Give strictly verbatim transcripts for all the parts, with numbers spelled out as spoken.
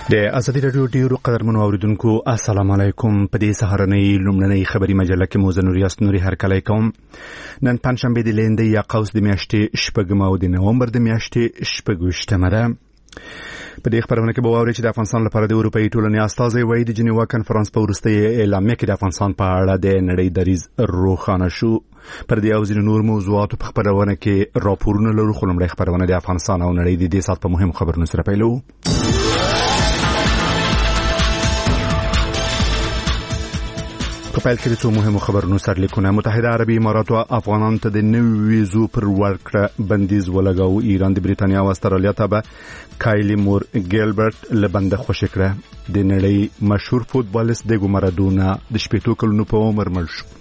د ازادي راډیو ډیرو قدرمنو اوریدونکو السلام علیکم. په دې سهارنۍ لومړنۍ خبري مجله کې مو زنور یاست نوري هرکلی کوم. نن پنځشنبه د لیندې یا قوس د میاشتې شپږم او د نومبر د میاشتې شپږویشتمه ده. په دې خبرونه کې به واورئ چې د افغانستان لپاره د اروپایي ټولنې استازی وایي د جنیوا کنفرانس په وروستۍ اعلامیه کې د افغانستان په اړه د نړۍ دریځ روښانه شو. پر دې او ځینو نور موضوعاتو په خبرونه کې راپورونه لرو، خو لومړی خبرونه د افغانستان او نړۍ د دې سات په مهمو خبرونو سره پیلو. په پیل کې د څو مهمو خبرونو سرلیکونه. متحده عربي امارات او افغانان ته د نوي ویزو پر ورکړه بندیز ولګاو. ایران د بریتانیا او استرالیا ته به کایلی مور ګیلبرټ لبنده خوشی کړه. د نړۍ مشهور فوتبالیست دیګو مارادونا د شپږ کلونو په عمر مړ شو.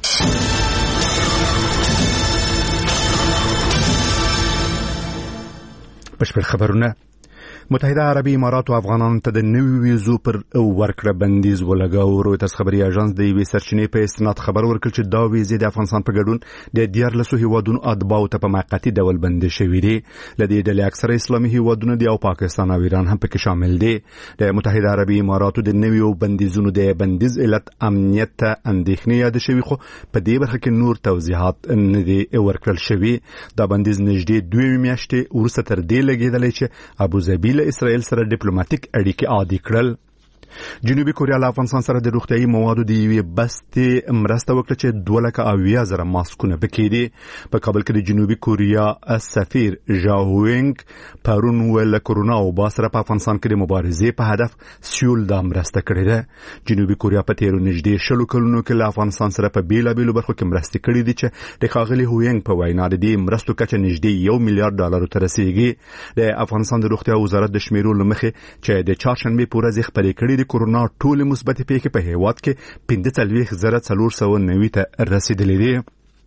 بشپړ خبرونه. متحده عربي امارات او افغانان ته د نوي ویزو پر ورکړه بندیز ولګاو. رویترز خبري اژانس د یوې سرچینې په استناد خبر ورکړ چې دا ویزې د افغانستان په ګډون د دیارلسو هیوادونو اتباعو ته په موقتي ډول بندي شوې دي. له دې ډلې اکثره اسلامي هیوادونه دي او پاکستان او ایران هم پکې شامل دي. د متحده عربي اماراتو د نویو بندیزونو د بندیز علت امنیت ته اندېښنې یاد شوي، خو په دې برخه کې نور توضیحات نه دي ورکړل شوي. دا بندیز نږدې دوه میاشتې وروسته تر دې لګېدلی چې ابوظبي له اسرائیل سره ډیپلوماټیک اړیکې عادي کړل. جنوبي کوریا له افغانستان سره د روغتیايي موادو د یوې بستې مرسته وکړه چې دوه لکه اویا زره ماسکونه پکې دي. په کابل کې د جنوبي کوریا سفیر ژاوینګ پرون ویل کرونا او با سره په افغانستان کې د مبارزې په هدف سیول دا مرسته کړې ده. جنوبي کوریا په تیرو نږدې شلو کلونو کې له افغانستان سره په بیلابیلو برخو کې مرستې کړې دي چې د ښاغلي هوینګ په وینا د دې مرستو کچه نږدې یو میلیارډ ډالرو ته رسیږي. د افغانستان د روغتیا وزارت د شمیرو له مخې چې د چهارشنبه په ورځ خبرې کړې کرونا ټول مثبت پیښې په هیواد کې پنځه څلوېښت زره څلور سوه نوي ته رسیدلې دي.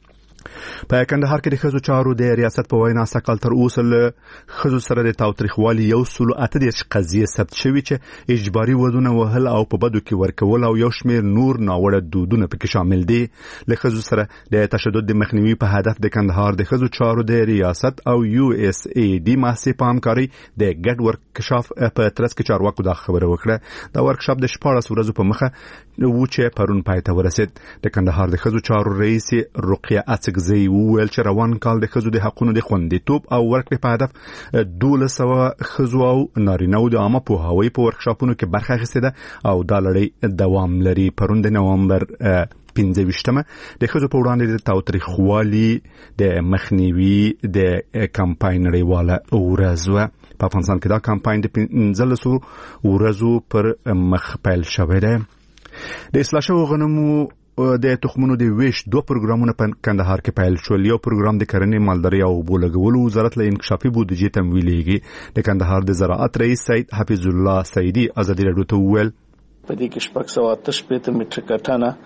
په کندهار کې د ښځو چارو د ریاست په وینا سکل تر اوسه له ښځو سره د تاوتریخوالي یو سل اته دېرش قضیې ثبت شوي چې اجباري ودونه وهل او په بدو کې ورکول او یو شمېر نور ناوړه دودونه پکې شامل دي. له ښځو سره د تشدد د مخنیوي په هدف د کندهار د ښځو چارو د ریاست او یو اس ای ډي محصې په همکارۍ د ګډ ورکشاپ په ترڅ کې چارواکو دا خبره وکړه. دا ورکشاپ د شپاړس ورځو په مخه و چې پرون پای ته ورسید. د کندهار د ښځو چارو رئیس رقیه اڅکزی وویل چې روان کال د ښځو د حقونو د خوندیتوب او ورکړې په هدف دولس سوه ښځو او نارینه‌و د عامه پوهاوي په ورکشاپونو کې برخه اخیستې ده او دا لړۍ دوام لري. پرون د نومبر پنځه ویشتمه د ښځو په وړاندې د تاوتریخوالي د مخنیوي د کمپاین نړیواله ورځ وه. په افغانستان کې دا کمپاین د پنځلسو ورځو پر مخ پیل شوی دی. د اصلاح شویو غنمو د تخمونو د ویش دوه پروګرامونه په کندهار کې پیل شول. یو پروګرام د کرنې، مالدارۍ او اوبو لګولو وزارت له انکشافي بودیجې تمویلېږي. د کندهار د زراعت رئیس سید حفیظ الله سیدي ازادي راډیو ته وویل په دې کې شپږ سوه اته شپېته میټریکه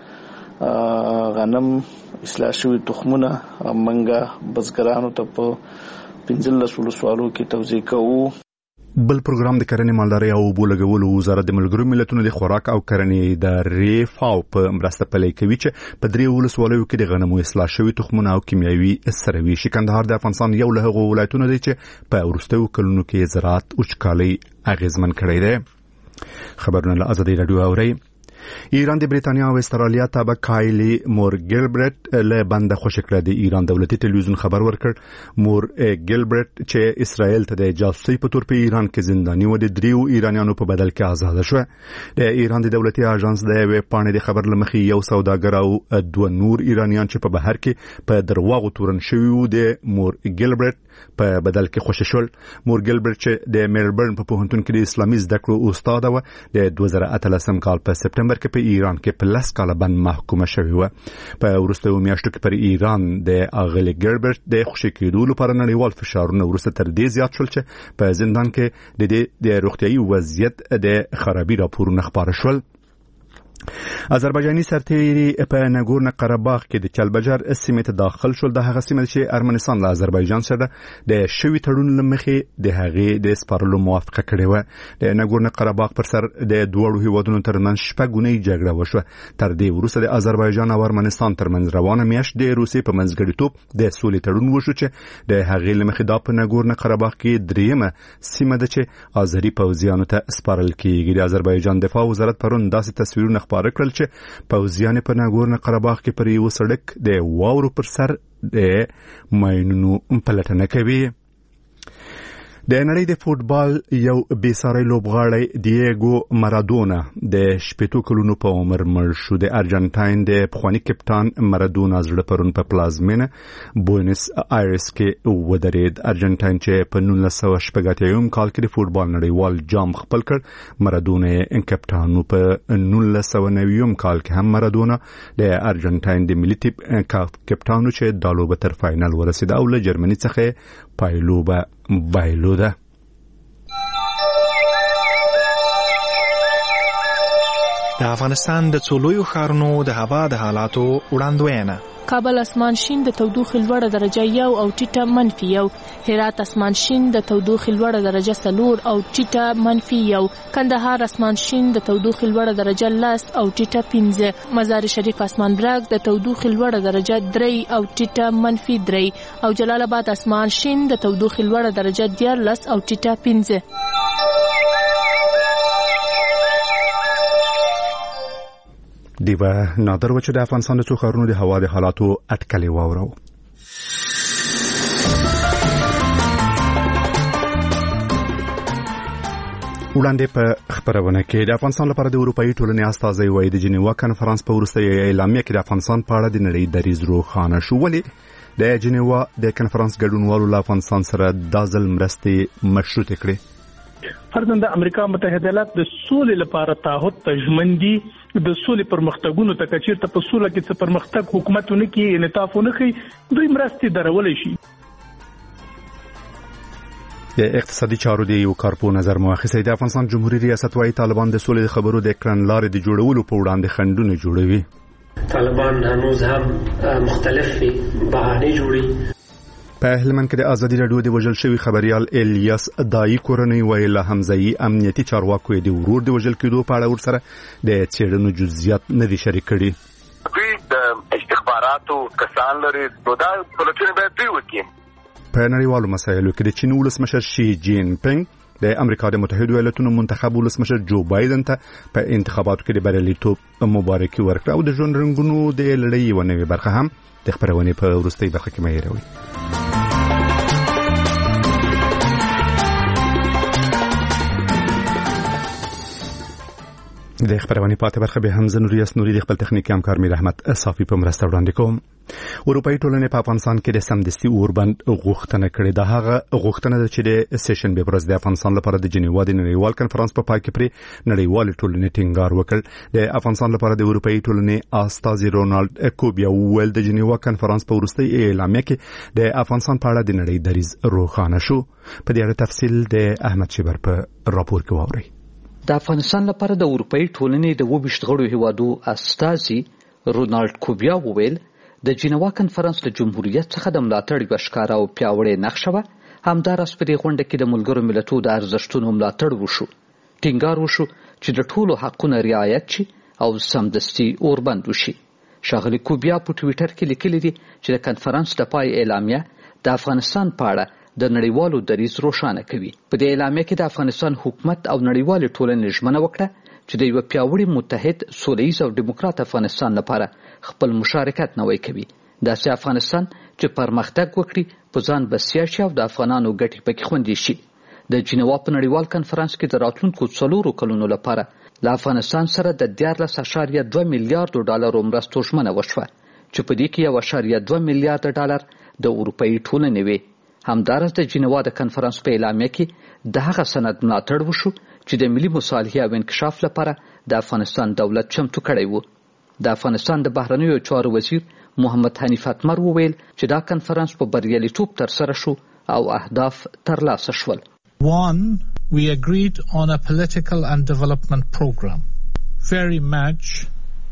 ټنه غنم اصلاح شوي تخمونه منګه بزګرانو ته په پنځلس ولسوالو کې توزیع کوو. بل پروګرام د کرنې، مالدارۍ او اوبو لګولو وزارت د ملګرو ملتونو د خوراک او کرنې ادارې فاو په مرسته پلی کوي چې په درې ولسوالیو کې د غنمو اصلاح شوي تخمونه او کیمیاوي سره ویشي. کندهار د افغانستان یو له هغو ولایتونو دی چې په وروستیو کلونو کې زراعت وچکالۍ اغیزمن کړی دی. خبرونه له ازادي راډیو اورئ. ایران د بریتانیا او استرالیا ته به کایلی مور ګیلبرټ له بنده خوشی کړه. د ایران دولتي ټلویزیون خبر ورکړ مور ګیلبرټ چې اسرائیل ته د جاسوسۍ په تور په ایران کې زنداني و د دریو ایرانیانو په بدل کې آزاد شو. د ایران د دولتي اژانس د ویب پاڼې د خبر لمخې یو سوداګر او دوه نور ایرانیان چې په بهر کې په درواغو تورن شوي وو د مور ګیلبرټ په بدل کې خوشی شول. مور ګیلبرټ چې د میلبرن په پوهنتون کې د اسلامي زده کړو استاد و د دوه زره اتلسم کال په سپتمبر کې په ایران کې په لس کاله بند محکومه شوې وه. په وروستیو میاشتو کې پر ایران د اغلې ګیلبرټ د خوشی کېدو لپاره نړیوال فشارونه وروسته تر دې زیات شول چې په زندان کې د دې د روغتیايي وضعیت د خرابي راپورونه خپاره شول. آذربایجاني سرتیري په ناګورنو قرهباغ کې د چلبجر سیمې ته داخل شول. د هغه سیمه چې ارمنستان له آذربایجان سره د شوي تړون لمخې د هغې د سپارلو موافقه کړې و. د ناګورنو قرهباغ پر سر د دوړو هیوادونو ترمنځ شپږونی جګړه وشوه. تر دې وروسته د آذربایجان او ارمنستان ترمنځ روانه میاشت د روسیې په منځګړیتوب د سولې تړون وشو چې د هغې لمخې دا په ناګورنو قرهباغ کې دریمه سیمه ده چې آذري پوځیانو ته سپارل کیږي. د آذربایجان دفاع وزارت پرون داسې تصویرونه خپاره کړل چې پوځیان په ناګورنو قرهباغ کې پر یو سړک د واورو پر سر د ماینونو پلټنه کوي. د نړۍ د فوتبال یو بېساری لوبغاړی دیېګو مارادونا د شپېتو کلونو په عمر مړ شو. د ارجنټاین د پخواني کپتان مارادونا زړه پرون په پلازمینه بوینس آیرس کې ودرېد. ارجنټاین چې په نولس سوه شپږ اتیایم کال کې د فوتبال نړیوال جام خپل کړ، مارادونا یې کپتان و. په نولس سوه نویم کال کې هم مارادونا د ارجنټاین د ملي ټیم کپتان و چې دا لوبه تر فاینل ورسېده او له جرمني څخه پایلوبه بایلوده. د افغانستان د څولویو ښارونو د هوا د حالاتو وړاندوینه. کابل اسمان شین د تودوخې لوړه درجه یو او ټیټه منفي یو. هرات اسمان شین د تودوخې لوړه درجه څلور او ټیټه منفي یو. کندهار اسمان شین د تودوخې لوړه درجه لس او ټیټه پنځه. مزار شریف اسمان برګ د تودوخې لوړه درجه درې او ټیټه منفي درې. او جلال آباد اسمان شین د تودوخې لوړه درجه دیارلس او ټیټه پنځه. دیوه نادر و چې د افغانستان د څو ښارونو د هوا د حالاتو اټکلې واورو. وړاندې په خبرونه کې د افغانستان لپاره د اروپאי ټولنې استازي وایي د جنیوا کنفرانس په وروستۍ اعلامیه کې د افغانستان په اړه د نړۍ دریځ روښانه شو. ولې د جنیوا د کنفرانس ګډونوالو له افغانستان سره د ځل مرستې مشروطه کړې؟ فرضاً د امریکا متحده ایالات د سولې لپاره تعهد پژمندي د سولې پرمختګونو ته کچیرته په سوله کې څه پرمختګ حکومتونه کې انعطافونه کوي دوی مرستې درولې شي. د اقتصادي چارو د یو کارپو نظر مؤخص د افغانستان جمهوریت ریاست وايي طالبان د سولې د خبرو د کړنلارې د جوړولو په وړاندې خنډونه جوړوي. طالبان هنوز هم مختلفي بهانې جوړي. په هلمند کې د ازادي راډیو د وژل شوی خبريال الیاس دای کورنۍ ویل حمزه‌ای امنیتي چارواکو د ورور د وژل کېدو په اړه ورسره د چیرنو جزئیات نه دي شریک کړي. دوی د استخباراتو کسان لري نو دا پلټنه به دوی وکړي. په نړیوالو مسایلو کې د چین ولسمشر شي جین پینګ د امریکا د متحده ایالاتونو منتخب ولسمشر جو بایدن ته په انتخاباتو کې د بریالیتوب مبارکي ورکړه او د ژوند رنګونو د لړۍ یو نوې برخه هم د خبرونې په وروستۍ برخه کې مېروي. د خبرونه پاتې برخه به هم زنوریاس نوري د خپل تخنیکی همکار میر احمد صافي په مرسته وړاندې کوم. اروپאי ټولنې په افغانستان کې د سمدستي اوربند غوښتنه کړې ده. هغه غوښتنه ده چې د سیشن به پرز د افغانستان لپاره د جنیوا د نړیوال کنفرانس په پای کې پر نړیوال ټولنې ټینګار وکړ. د افغانستان لپاره د اروپאי ټولنې استاذ رونالد کوبیا ویل د جنیوا کنفرانس په وروستۍ اعلامیه کې د افغانستان په اړه د نړۍ دریځ روښانه شو. په دې اړه تفصیل د احمد شبر په راپور کې واوري. د افغانستان لپاره د اروپאי ټولنې د وبشت غړو هیوادو استازي رونالد کوبیا وویل د جنیوا کنفرانس د جمهوریت څخه د ملاتړ یو ښکاره او پیاوړی نقشه وه. همداراز په دې غونډه کې د ملګرو ملتونو د ارزښتونو ملاتړ وشو. ټینګار وشو چې د ټولو حقونو رعایت شي او سمدستي اوربند وشي. ښاغلي کوبیا په ټویټر کې لیکلي دي چې د کنفرانس د پای اعلامیه د افغانستان په اړه د نړیوالو دریځ روښانه کوي. په دې اعلامیه کې د افغانستان حکومت او نړیوال ټولنې ژمنه وکړه چې د یو پیاوړي متحد سولیز او دیموکرات افغانستان لپاره خپل مشارکت نوی کوي. داسې افغانستان چې پرمختګ وکړي په ځان بسیا شي او د افغانانو ګټې پکې خوندي شي. د جنیوا په نړیوال کنفرانس کې د راتلونکو څلورو کلونو لپاره له افغانستان سره د دیارلس اعشاریه دوه میلیارډو ډالرو مرستو ژمنه وشوه چې په دې کې یو اعشاریه دوه میلیارډ ډالر د اروپאי ټولنې وي. همداراز د جنیوا د کنفرانس په اعلامیه کې د هغه سند ملاتړ وشو چې د ملي مصالحې او انکشاف لپاره د افغانستان دولت چمتو کړی و. د افغانستان د بهرنیو چارو وزیر محمد حنیف اتمر وویل چې دا کنفرانس په بریالیتوب ترسره شو او اهداف ترلاسه شول. One, we agreed on a political and development program, very much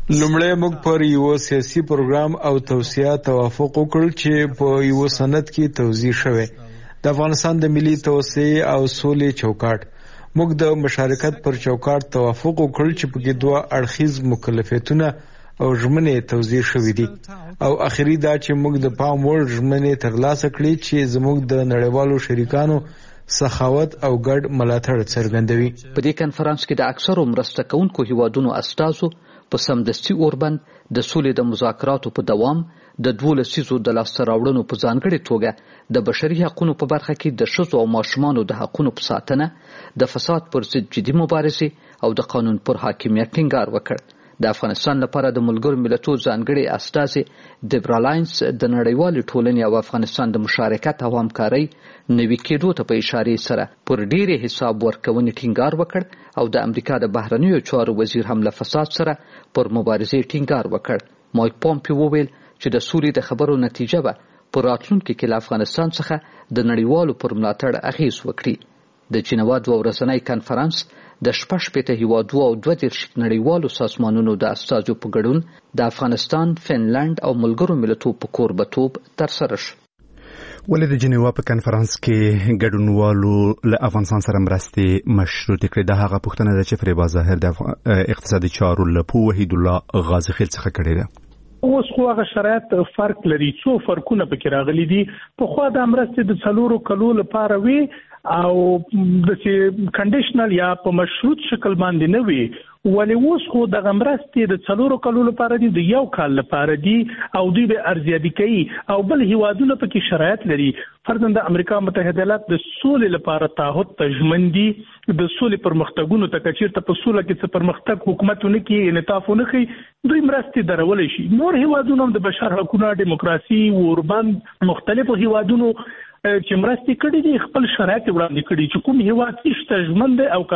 لومړی موږ پر یو سیاسي پروګرام او توسعه توافق وکړ چې په یو سند کې توضیح شوی د افغانستان د ملي توسعه او سولې چوکاټ. موږ د مشارکت پر چوکاټ توافق وکړ چې په کې دوه اړخیز مکلفیتونه او ژمنې توضیح شوې دي او اخري دا چې موږ د پام وړ ژمنې ترلاسه کړې چې زموږ د نړیوالو شریکانو سخاوت او ګډ ملاتړ څرګندوي. په دې کنفرانس کې د اکثرو مرسته کوونکو هیوادونو استازو په سمدستي اوربند د سولې د مذاکراتو په دوام د دوه لسیزو د لاسته راوړنو په ځانګړې توګه د بشري حقوقو په برخه کې د ښځو او ماشومانو د حقوقو په ساتنه، د فساد پر ضد جدي مبارزې او د قانون پر حاکمیت ټینګار وکړ. د افغانستان لپاره د ملګرو ملتونو ځانګړي استازي دیبرا لاینز د نړیوالې ټولنې او افغانستان د مشارکت او همکارۍ نوي کېدو ته په اشارې سره پر ډېرې حساب ورکونې ټینګار وکړ او د امریکا د بهرنیو چارو وزیر هم له فساد سره پر مبارزې ټینګار وکړ. مایک پومپیو وویل چې د سولې د خبرو نتیجه به په راتلونکي کې له افغانستان څخه د نړیوالو پر ملاتړ اغیز وکړي. د جنیوا دوه ورځنی کنفرانس د شپږ شپېته هیوادونو او دوه دېرش نړیوالو سازمانونو د استازو په ګډون د افغانستان، فنلند او ملګرو ملتونو په کوربتوب ترسره شو. ولې د جنیوا په کنفرانس کې ګډونوالو له افغانستان سره مرستې مشروطې کړې؟ دا هغه پوښتنه ده چې فریبا ظاهر د اقتصادي چارو له پو وحید الله غازی خیل څخه کړې ده. اوس خو هغه شرایط فرق لري، څو فرقونه پکې راغلي دي. په خو د مرستې د څلورو کلو لپاره وي او د چې کنډیشنل یا په مشروط شکل باندې نه وي، ولې اوس خو د مرستې د څلورو کلو لپاره دي، د یو کال لپاره دي او دوی به ارزیابي کوي او بل هیوادونه پکې شرایط لري. فرضاً د امریکا متحده ایالات د سولې لپاره تعهد ته ژمن دي، د سولې پرمختګونو ته کچیرته په سوله کې څه پرمختګ حکومتونه کې انعطاف ونه کوي، دوی مرستې درولای شي. نور هیوادونه د بشر حقوقو، دیموکراسي، اوربند مختلفو هیوادونو چې مرستې کړې دي خپل شرایط وړاندې کړي چې کوم هیواد چې ژمن دی او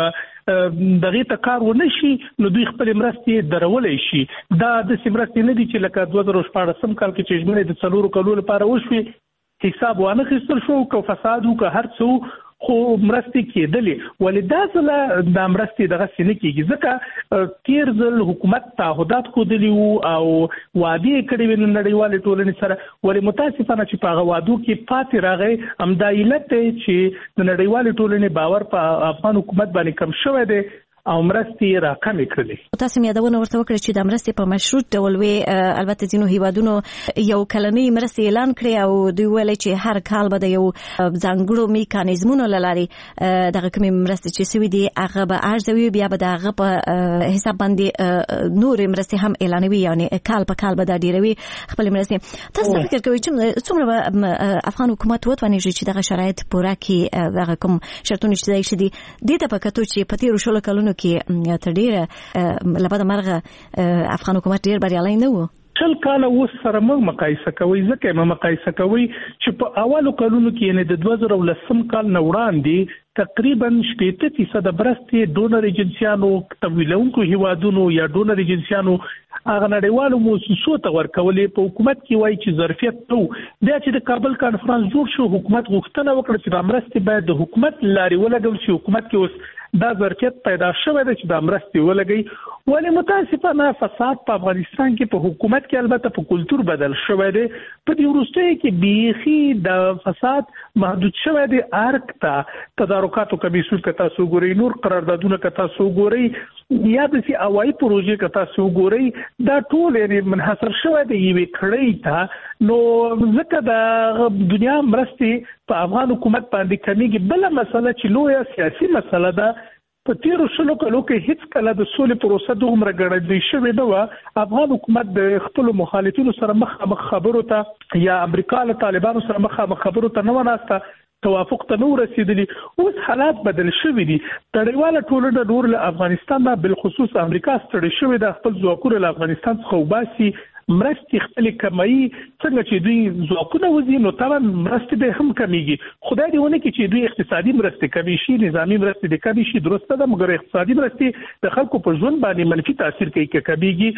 که دغه ته کار ونه شي نو دوی خپل مرستې درولای شي. دا د مرستې نه دي چې لکه دوه زره شپاړسم کال کې چې ژمنې د څلورو کلو لپاره وشوي حساب وانه خیستل شو، که فساد او که هر څه خو مرستې کېدلې. ولې دا ځله د مرستې دغه څه نه کېږي ځکه تیر ځل حکومت تعهدات ښودلي وو او وعدې کړې وې نړیوالې ټولنې سره، ولې متاسفانه چې په هغه وعدو کې پاتې راغی. همدا علت دی چې د نړیوالې ټولنې باور په افغان حکومت باندې کم شوی دی او مرستې راکمې کړلې. تاسو مې یادونه ورته وکړه چې د مرستې په مشروط ډول وي، البته ځینو هیوادونو یو کلنۍ مرستې اعلان کړې او دوی ویل چې هر کال به د یو ځانګړو میکانیزمونو له لارې دغه کومې مرستې چې سوي دي هغه به ارزوي، بیا به د هغه په حساب باندې نورې مرستې هم اعلانوي، یعنی کال په کال به دا ډیروي خپل مرستې. تاسو فکر کوئ چې څومره به افغان حکومت وتوانیږي چې دغه شرایط پوره کړي، دغه کوم شرطونه چې ځای شدي دې ته په کتو چې په تیرو شلو کلونو کې تر ډیره لبد مرغه افغان حکومت ډیر بریالی نه و؟ شل کاله اوس سره موږ مقایسه کوي، ځکه موږ مقایسه کوي چې په اولو کلونو کې یعنې د دوه زره لسم کال نه وړاندې تقریبا شپېته فیصده مرستې ډونر ایجنسیانو، تمویلونکو هیوادونو یا ډونر ایجنسیانو هغه نړیوالو موسسو ته ورکولې. په حکومت کې وایي چې ظرفیت نو. بیا چې د کابل کانفرنس جوړ شو حکومت غوښتنه وکړه چې دا مرستې باید د حکومت لارې ولګول شي. حکومت کې اوس دا ظرفیت پیدا شوی دی چې دا مرستې ولګي. ولې متاسفانه فساد په افغانستان کې په حکومت کې البته په کلتور بدل شوی دی. په دې وروستیو کې بیخي د فساد محدود شوی دی. ارک ته تدارکاتو کمیسیون که تاسو ګورئ، نور قراردادونه که تاسو ګورئ، یا داسې هوایي پروژې که تاسو ګورئ، دا ټول یعنې منحصر شوی دی یوې کړۍ ته. نو ځکه د دنیا مرستې په افغان حکومت باندې کمیږي. بله مسله چې لویه سیاسي مسله ده، په تیرو شلو کلو کې هیڅ کله د سولې پروسه دومره ګړندۍ شوې نه وه. افغان حکومت د خپلو مخالفینو سره مخامخ خبرو ته یا امریکا له طالبانو سره مخامخ خبرو ته نه وناسته، توافق ته نه ورسېدلي. اوس حالات بدل شوي دي. نړیواله ټولنه نور له افغانستان نه بالخصوص امریکا ستړې شوې ده، خپل ځواکونه له افغانستان څخه وباسي، مرستې خپلې کموي. څنګه چې دوی ځواکونه وځي نو طبعا مرستې به هم کمیږي. خدای دې ونه کړي چې دوی اقتصادي مرستې کمې شي، نظامي مرستې دې کمې شي، درسته ده، مګر اقتصادي مرستې د خلکو په ژوند باندې منفي تاثیر کوي که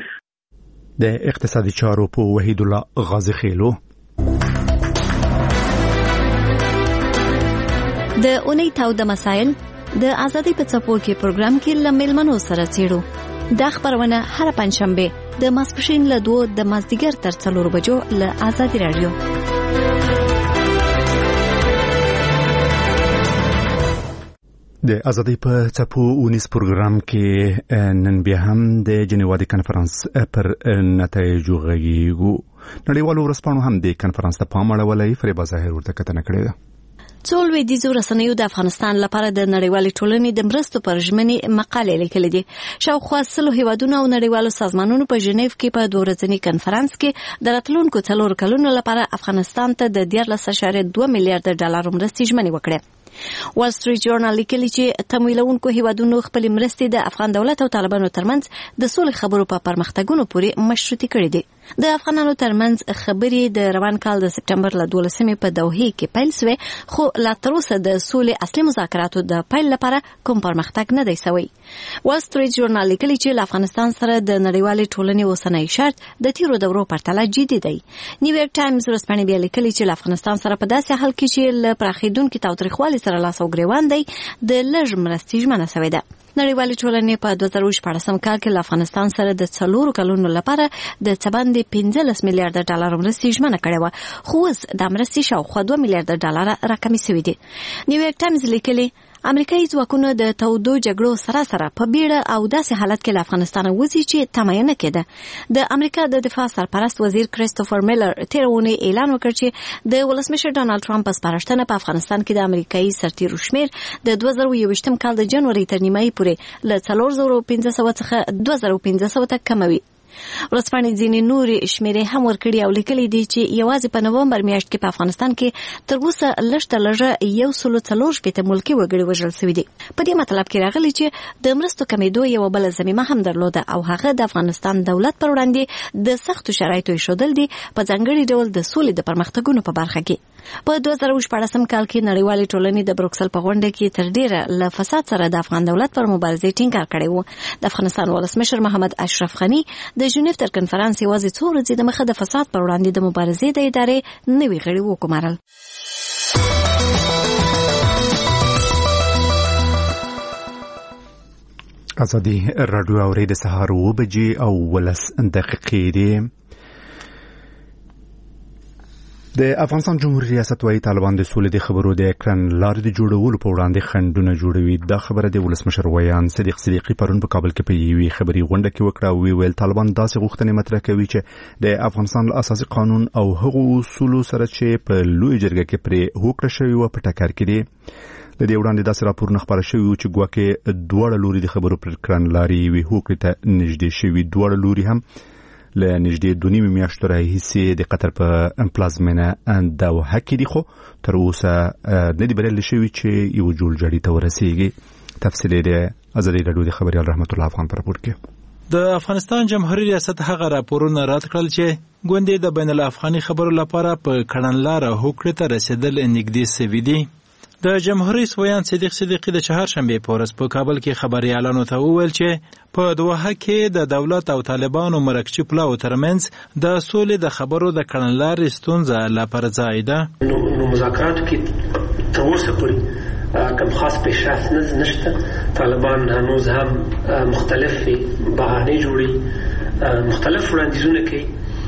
کمیږي. د اقتصادي چارو په وحید الله غازی خیلو. د اونۍ تاوده مسایل د ازادۍ په څپو کې پروګرام کې له میلمنو سره څیړو. دا خبرونه هر پنځشنبه د ماسپښین له دوه د مازدیګر تر څلور بجو له آزادي رادیو. د ازادي په څپو ونیس پروګرام کې نن بیا هم د جنیوا د کنفرانس پر نتایجو غږیږو. نړیوالو ورځپاڼو هم د کنفرانس ته پام اړولی. فریبا ظاهر ورته کتنه کړې ده. څو لویدیځو رسنیو د افغانستان لپاره د نړیوالې ټولنې د مرستو پر ژمنې مقالې لیکلې دي. شاوخوا سلو هیوادونو او نړیوالو سازمانونو په ژنیف کې په دوه ورځني کنفرانس کې د راتلونکو څلور کلونو لپاره افغانستان ته د دیارلس اعشاریه دوه میلیارډ ډالر مرستې ژمنې وکړې. وال سټریټ جورنال لیکلی چې تمویلونکو هیوادونو خپل مرستې د افغان دولت او طالبانو ترمنځ د سولې خبرو په پرمختګونو پورې مشروطي کړې دي. د افغانانو ترمنځ خبرې د روان کال د سپټمبر له دولسمې په دوحې کې پیل شوې، خو لا تر اوسه د سولې اصلي مذاکراتو د پیل لپاره کوم پرمختګ نه دی شوی. وال سټریټ جورنال لیکلی چې افغانستان سره د نړیوالې ټولنې اوسنی شرط د تیرو دورو پرتله جدي دی. نیویارک ټایمز ورځپاڼې بیا لیکلی چې افغانستان سره په داسې حال کې چې له پراخېدونکي تاوتریخوالي سره لاس او ګریوان دی د لږ مرستې ژمنه شوې ده. نړیوالې ټولنې په دوه زره شپاړسم کال کې له افغانستان سره د څلورو کلونو لپاره د څه باندې پنځلس میلیارډ ډالر مرستې ژمنه کړې وه، خو اوس دا مرستې شاوخوا دوه میلیارډ ډالر راکمې شوې دي. نیویارک ټایمز لیکلي امریکایي ځواکونه د تودو جګړو سره سره په بیړه او داسې حالت کې له افغانستان وځي چې تمایه نه کېده. د امریکا د دفاع سرپرست وزیر کریستوفر میلر تېره اونۍ اعلان وکړ چې د ولسمشر ډانلډ ټرمپ په سپارښتنه په افغانستان کې د امریکایي سرتیرو شمیر د دوه زره یوویشتم کال د جنوري تر نیمایي پورې له څلور زره پنځه سوه څخه دوه زره پنځه سوه ته کموي. ورځپاڼې ځینې نورې شمیرې هم ورکړي او لیکلي دي چې یوازې په نومبر میاشت کې په افغانستان کې تر اوسه لږ تر لږه یو سلو څلور شپېته ملکي وګړي وژل شوي دي. په دې مطلب کې راغلي چې د مرستو کمېدو یوه بله ضمیمه هم درلوده او هغه د افغانستان دولت پر وړاندې د سختو شرایطو ایښودل دي، په ځانګړي ډول د سولې د پرمختګونو په برخه کې. په دوه زره شپاړسم کال کې نړیوالې ټولنې د بروکسل په غونډه کې تر ډیره له فساد سره د افغان دولت پر مبارزې ټینګار کړی و. د افغانستان ولسمشر محمد اشرف غني د ژنیف تر کنفرانس یوازې څو ورځې د مخه د فساد پر وړاندې د مبارزې د ادارې نوي غړي وګمارل. ازادي راډیو اوري د سهار اوه بجې او ولس دقیقې دي. د افغانستان جمهوریت ریاست وايي طالبان د سولې د خبرو د کړنلارې د جوړولو په وړاندې خنډونه جوړوي. دا خبره د ولسمشر ویان صدیق صدیقي پرون په کابل کې په یوې خبري غونډه کې وکړه او ویل طالبان داسې غوښتنې مطرح کوي چې د افغانستان اساسي قانون او هغو اصولو سره چې په لوی جرګه کې پرې هوکړه شوې و په ټکر کې دي. د دې وړاندې داسې راپورونه خپاره شوي وو چې ګواکې دواړه لوري د خبرو پر کړنلارې یوې هوکړې ته نږدې شوي. دواړه لوري هم له نږدې دوه نیمې میاشتو راهیسې د قطر په پلازمینه دوحه کې دي، خو تر اوسه نه دي بریالي شوي چې یو جوړجاړي ته ورسیږي. تفصیل یې د ازادي راډیو د خبریال رحمت الله افغان په راپور کې. د افغانستان جمهوریت ریاست هغه راپورونه رد کړل چې ګوندې د بین الافغاني خبرو لپاره په کړنلاره هوکړې ته رسیدل نږدې سوي دي. د جمهوریت ویان صدیق صدیقي د چهارشنبې په ورځ په کابل کې خبريالانو ته وویل چې په دوحه کې د دولت او طالبانو مرکچي پلاو ترمنځ د سولې د خبرو د کړنلارې ستونزه لا پر ځای ده. نو مذاکراتو کې تر اوسه پورې کوم خاص پیشرفت نشته. طالبان هنوز هم مختلف بهانې جوړي، مختلف وړاندیزونه کوي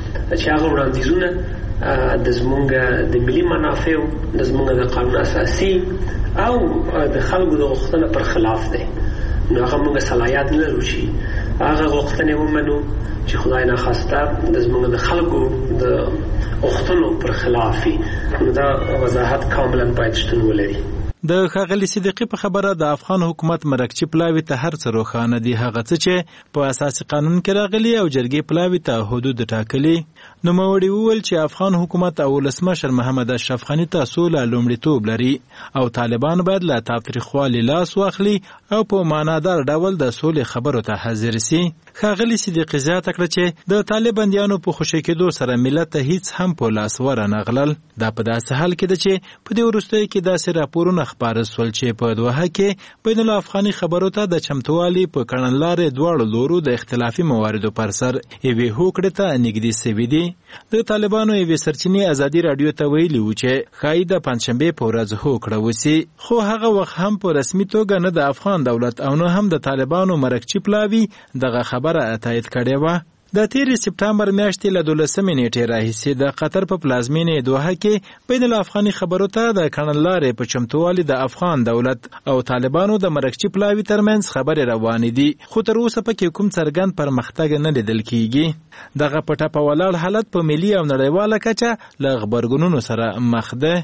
چې هغه وړاندیزونه د زمونږ د ملي منافعو، د زمونږ د قانون اساسي او د خلکو د غوښتنو پر خلاف دی. نو هغه موږ صلاحیت نه لرو چې هغه غوښتنې ومنو چې خدای ناخواسته د زمونږ د خلکو د غوښتنو پر خلاف وي. نو دا وضاحت کاملا باید شتون ولري. د ښاغلي صدیقي په خبره د افغان حکومت مرکچي پلاوي ته هر څه روښانه دي، هغه څه چې په اساسي قانون کې راغلي او جرګې پلاوي ته حدود ټاکلي. نوموړي وویل چې افغان حکومت او ولسمشر محمد اشرف غني ته سوله لومړیتوب لري او طالبان باید له تاوتریخوالي لاس واخلي او په معنادار ډول د سولې خبرو ته حاضر سي. ښاغلي صدیقي زیاته کړه چې د طالبانیانو په خوشي کېدو سره ملت ته هیڅ هم په لاس ورنغلل. دا په داسې حال کې ده چې په دې وروستیو کې داسې راپورونه خپاره سول چې په دوحه کې بین الافغاني خبرو ته د چمتووالي په کړنلارې دواړو لورو د اختلافي مواردو پر سر یوې هوکړې ته نږدې سوي دي. د طالبانو یوې سرچینې ازادي راډیو ته ویلي وو چې ښایي د پنجشنبې په ورځ هوکړه وسي، خو هغه وخت هم په رسمي توګه نه د افغان دولت او نه هم د طالبانو مرکچي پلاوي دغه خبره تایید کړې وه. د تیرې سپټمبر میاشتې له دولسمې نیټې راهیسې د قطر په پلازمینې دوحه کې بین الافغاني خبرو ته د کڼلارې په چمتووالي د افغان دولت او طالبانو د مرکچي پلاوي ترمنځ خبرې روانې دي، خو تر اوسه پکې کوم څرګند پرمختګ نه لیدل کیږي. دغه په ټپه ولاړ حالت په ملي او نړیواله کچه له غبرګونونو سره مخ ده.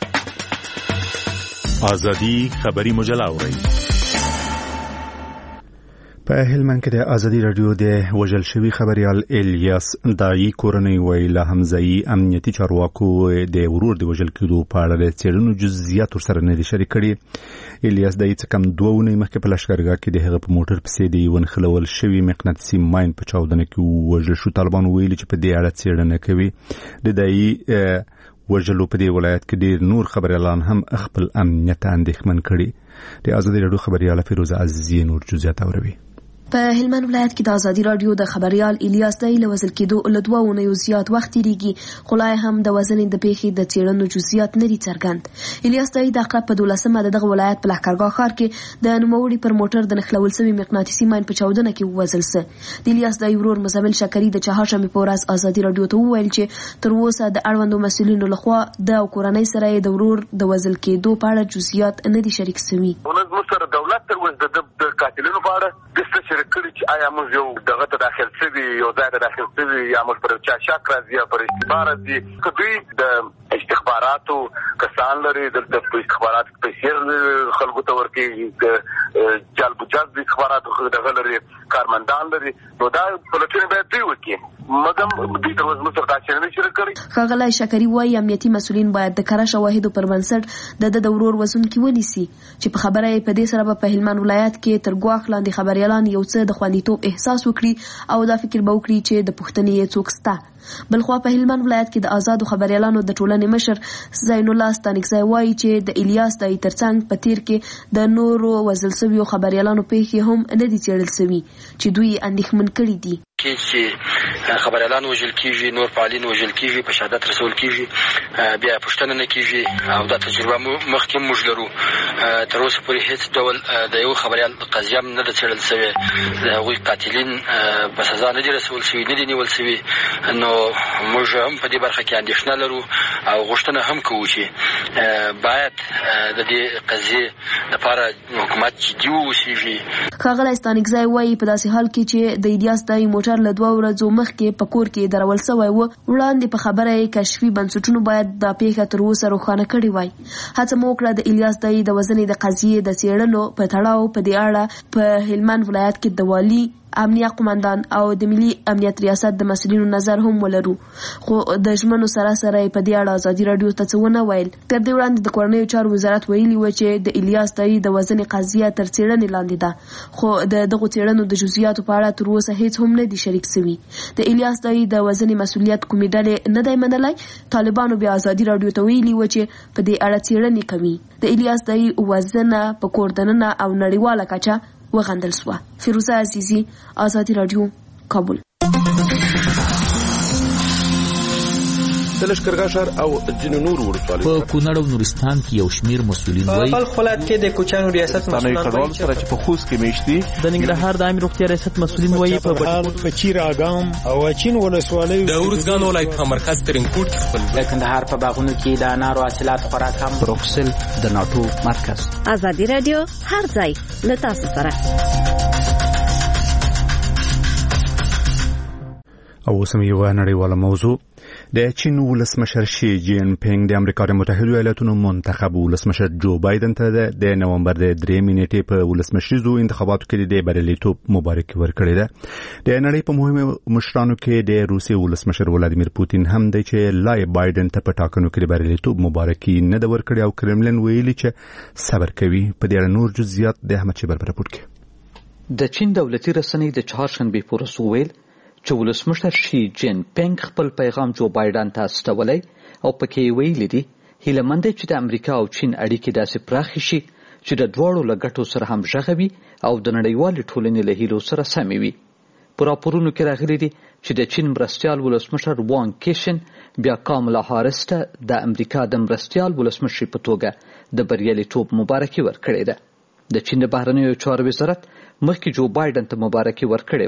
ازادي خبري مجله اوري. په هلمند کې د ازادي رادیو د وژل شوی خبريال الیاس دای کورنۍ ویله حمزه‌ای امنیتي چارواکو د ورور د وژل کېدو په اړه د څېړنو جزئیات سره نه دي شریک کړي. الیاس دای څه کم دوه ونې مخکې په لشکرګاه کې د هغه په موټر پسې دی ونخلول شوی مقناطیسي ماین په چاودنه کې وژل شو. طالبان ویلي چې په دې اړه څېړنه کوي. د دای وژلو په دې ولایت کې ډېر نور خبريالان هم خپل امنیت اندېښمن کړي. د ازادي رادیو خبرياله فیروزه عزیزی نور جزئیات اوري. په هلمند ولایت کې د ازادي رادیو د خبريال الیاس دای له وژل کېدو له دوه ونیو زیات وخت تیریږي، خو لا هم د وژنې د پیښې د څېړنو جزئیات نه دي څرګند. الیاس دای د عقرب په دولسمه د دغه ولایت په لښکرګاه ښار کې د نوموړي پر موټر د نښلول شوي مقناطیسي ماین په چاودنه کې ووژل سو. د الیاس دای ورور مزمل شکري د چهارشنبې په ورځ ازادي رادیو ته وویل چې تر اوسه د اړوندو مسؤلینو لخوا د کورنۍ سره د ورور د وژل کېدو په اړه جزئیات نه دي شریک شوي. ولې دولت تر اوسه د قاتلینو په اړه د څه شریک کړي چې آیا موږ یو دغه ته داخل شوي یو ځای ته داخل شوي یا موږ پر چا شک راځي یا پر اشتباه راځي. که دوی د استخباراتو کسان لري د استخباراتو پیسې خلکو ته ورکوي، د جلب جذب استخباراتو دغه لري کارمندان لري، نو دا پلټنې باید دوی وکړي. مګم دوی تر اوسه موږ سره څه نه شریک کړي. ښاغلی شکري وایي امنیتي مسؤلین باید د کره شواهدو پر بنسټ د د ورور وژونکي ونیسي، چې په خبره یې په دې سره به په هلمند ولایت کې تر ګواښ لاندې خبريالان یو څه د خوندیتوب احساس وکړي او دا فکر به وکړي چې د پوښتنې یې څوک شته. بلخوا په هلمند ولایت کې د آزادو خبريالانو د ټولنې مشر زین الله ستانکزی وایي چې د الیاس دای ترڅنګ په تیر کې د نورو وژل شویو خبريالانو پیښې هم نه دي څېړل شوي چې دوی اندېښمن کړي دي. کې چې خبريالان وژل کیږي، نور فعالین وژل کیږي، په شهادت رسول کیږي، بیا پوښتنه نه کیږي او دا تجربه مخکې موږ لرو. تر اوسه پورې هیڅ ډول د یو خبريال قضیه نه ده څېړل شوې، د هغوی قاتلین په سزا نه دي رسول شوي، نه دي نیول شوي. نو موږ هم په دې برخه کې اندېښنه لرو او غوښتنه هم کوو چې باید د دې قضیې لپاره حکومت جدي واوسېږي. ښاغلی ستانکزی وایي په داسې حال کې چې د الیاس دای موټر له دوه ورځو مخکې په کور کې درول شوی و، وړاندې په خبره یې کشفي بنسټونو باید دا پیښه تر اوسه روښانه کړې وای. هڅه مو وکړه د الیاس دای د وژنې د قضیې د څېړلو په تړاو په دې اړه په هلمند ولایت کې د والي امنیه قومندان او د ملي امنیت ریاست د مسؤلینو نظر هم ولرو، خو د ژمنو سره سره په دې اړه ازادي رادیو ته څه ونه ویل. تر دې وړاندې د کورنیو چارو وزارت ویلي و چې د الیاس دای د وژنې قضیه تر څېړنې لاندې ده، خو د دغو څېړنو د جزئیاتو په اړه تر اوسه هیڅ هم نه دي شریک شوي. د الیاس دای د وژنې مسؤلیت کومې ډلې نه دی منلی. طالبانو بیا ازادي رادیو ته ویلي و چې په دې اړه څېړنې کوي. د الیاس دای وژنه په کور دننه او نړیواله کچه وغندل شوه. فیروزه عزیزی، ازادي رادیو، کابل. د لشکرګاه ښار او ځینو نورو ولسوالیو په کونړ او نورستان کې یو شمیر مسؤلین وایي په خپل ولایت کې د کوچانو ریاست مسؤلین وایي سره چې په خوست کې میشتي د ننګرهار د عامه روغتیا ریاست مسؤلین وایي په بهال په چیر اګام او اچین ولسوالیو د ورزګان ولایت په مرکز ترنکوټ خپل د کندهار په باغونو کې د انارو حاصلات خوراک هم بروکسل د ناتو مرکز. ازادي رادیو هر ځای له تاسو سره. او سم یو نړیواله موضوع د چین ولسمشر شي جین پینګ د امریکا د متحده ایالاتونو منتخب ولسمشر جو بایدن ته د نومبر د درې نیټې په ولسمشریزو انتخاباتو کې د بریالیتوب مبارکي ورکړې ده. د نړۍ په مهمو مشرانو کې د روسي ولسمشر ولادیمیر پوتین هم دی چې لای بایدن ته په ټاکنو کې د بریالیتوب مبارکي نه ده ورکړې او کرملن ویلي چې صبر کوي. په دې اړه نور جزئیات د احمد شیبر په راپور کې. د چین دولتي رسنۍ د چهارشنبې په ورځ وویل چې ولسمشر شي جین پینګ خپل پیغام جو بایدن ته استولی او پکې ویلي دي هیله مند چې د امریکا او چین اړیکې داسې پراخې شي چې د دواړو له ګټو سره همغږې وي او د نړیوالې ټولنې له هیلو سره سمې وي. په راپورونو کې راغلي دي چې د چین مرستیال ولسمشر وانګ کیشن بیا کاملا هاریس ته د امریکا د مرستیال ولسمشر په توګه د بریالیتوب مبارکي ورکړې ده. د چین د بهرنیو چارو وزارت مخکې جو بایدن ته مبارکي ورکړې وه،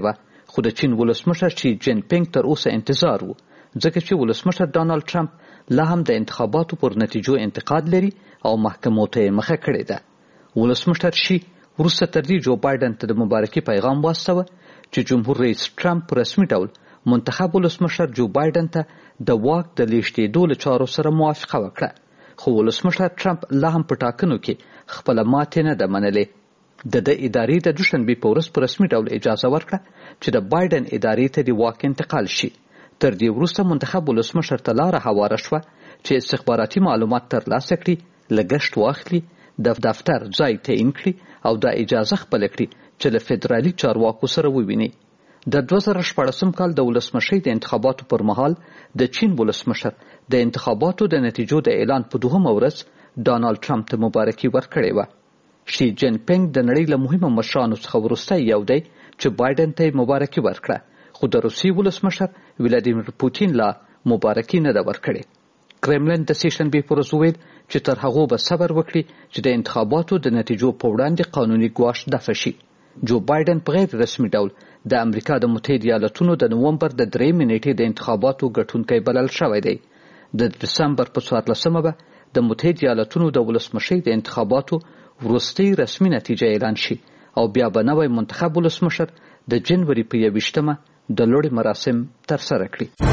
خو د چین ولسمشر شي جین پینګ تر اوسه انتظار وو ځکه چې ولسمشر ډانلډ ټرمپ لا هم د انتخاباتو پر نتیجو انتقاد لري او محکمو ته مخه کړې ده. ولسمشر شي وروسته تر دې جو بایدن ته د مبارکي پیغام واستوه چې جمهور رئیس ټرمپ په رسمي ډول منتخب ولسمشر جو بایدن ته د واک د لیږدېدو له چارو سره موافقه وکړه. خو ولسمشر ټرمپ لا هم په ټاکنو کې خپله ماتې نه ده منلې. د د ادارې د دوشنبې په ورځ په رسمي ډول اجازه ورکړه چې د بایدن ادارې ته د واک انتقال شي. تر دې وروسته منتخب ولسمشر ته لاره هواره شوه چې استخباراتي معلومات ترلاسه کړي، لګښت واخلي، د دفتر ځای تعیین کړي او دا اجازه خپله کړي چې له فدرالي چارواکو سره وویني. د دوه زره شپاړسم کال د ولسمشۍ د انتخاباتو پر مهال د چین ولسمشر د انتخاباتو د نتیجو د اعلان په دوهمه ورځ ډانلډ ټرمپ ته مبارکي ورکړې وه. شي جین پینګ د نړۍ له مهمو مشرانو څخه وروستی یو دی چې بایدن ته یې مبارکي ورکړه، خو د روسیې ولسمشر ولادیمیر پوتین لا مبارکي نه ده ورکړې. کرملن د سې شنبې په ورځ وویل چې تر هغو به صبر وکړي چې د انتخاباتو د نتیجو په وړاندې قانوني ګواښ دفع شي. جو بایدن په غیر رسمي ډول د امریکا د متحده ایالاتونو د نومبر د درېیمې نیټې د انتخاباتو ګټونکی بلل شوی دی. د دسمبر په څوارلسمه به د متحده ایالاتونو د ولسمشۍ د انتخاباتو وروستۍ رسمي نتیجه اعلان شي او بیا به نوی منتخب ولسمشر د جنوري په یویشتمه د لوړې مراسم ترسره کړي.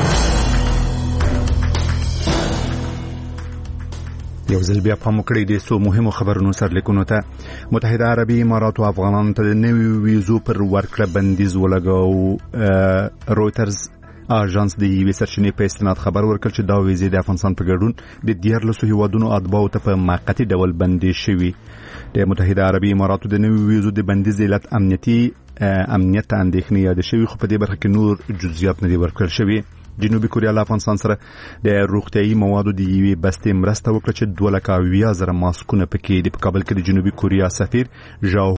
یو ځل بیا پام وکړئ د څو مهمو خبرونو سرلیکونو ته. متحده عربي اماراتو افغانانو ته د نوي ویزو پر ورکړه بندیز ولګاو. رویترز اژانس د یوې سرچینې په استناد خبر ورکړ چې دا ویزې د افغانستان په ګډون د دیارلسو هیوادونو اتباعو ته په موقتي ډول بندیز شوي. د متحده عربي اماراتو د نوي ویزو د بندیز علت امنیتي امنیت ته اندېښنې یادې شوي، خو په دې برخه کې نور جزئیات نه دي ورکړل شوي. جنوبي کوریا له افغانستان سره د روغتیايي موادو د یوې بستې مرسته وکړه چې دوه لکه اویا زره ماسکونه پکې دي. په کابل کې د جنوبي کوریا سفیر ژاو